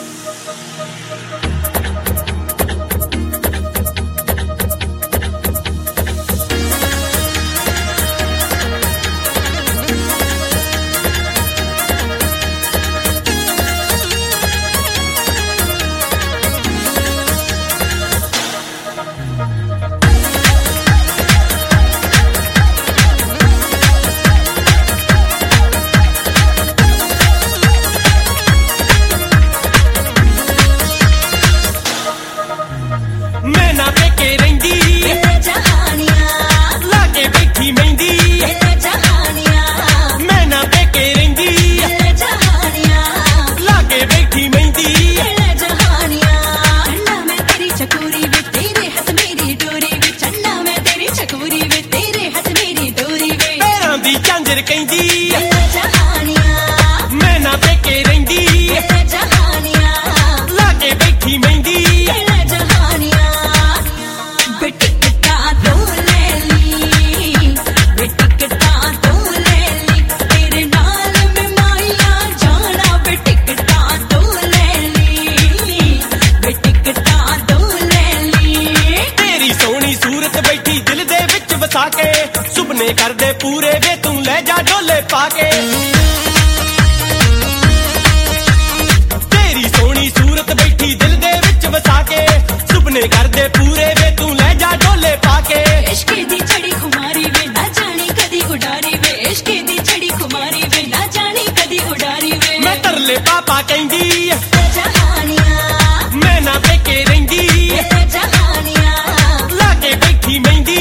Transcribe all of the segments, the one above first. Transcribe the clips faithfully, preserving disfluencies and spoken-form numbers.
सुपने कर दे पूरे वे तू ले जा डोले पाके तेरी सोनी सूरत बैठी दिल दे विच वसा के सुपने कर दे पूरे वे तू ले जा डोले पाके इश्क दी छड़ी खुमारी वे ना जानी कदी उडारी वे इश्क दी छड़ी खुमारी वे ना जानी कदी उडारी वे मैं तरले पापा कहंदी जहानिया मैं ना पेके रहिंदी जहानिया लाके बैठी मेहंदी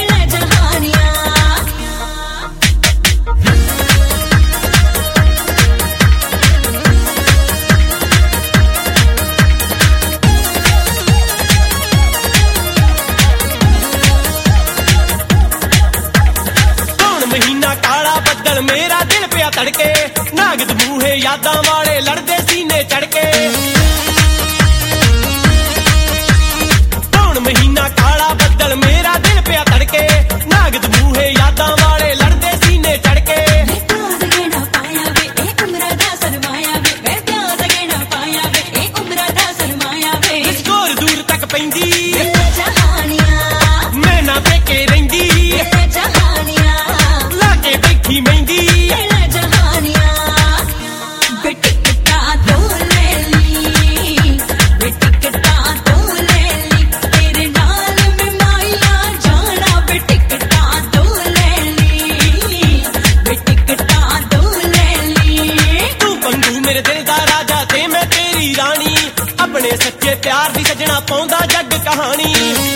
महीना काला बदल मेरा दिल पिया तड़के नागद बूहे यादा वाले लड़दे सीने चढ़के कौन महीना काला बदल मेरा दिल पिया तड़के नागद बूहे यादा वाले लड़दे सीने चढ़के स्कोर दूर तक पैंदी मैं ना पेके रहिंदी मेहंदी जहानिया बेटिकटा तो ले ली बेटिकटा तो ले ली तेरे नाल मैं माया जाना बेटिकटा तो ले ली बेटिकटा तो ले ली तू पंगू मेरे दिल दा राजा ते मैं तेरी रानी अपने सच्चे प्यार दी सजना पाउंदा जग कहानी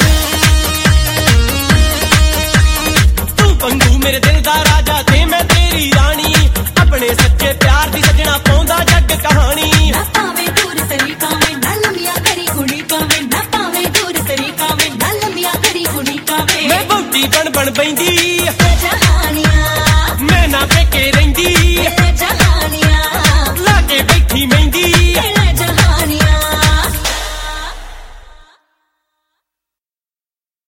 तू पंगू मेरे दिल दा राजा ते मैं तेरी रानी अपने सच्चे प्यार दी सजना पाउंदा जग कहानी ना पावे दूर तरीका में ना लमिया करी कुड़ी का में ना पावे दूर तरीका में ना लमिया करी कुड़ी का में मैं बौटी बन बन पैंदी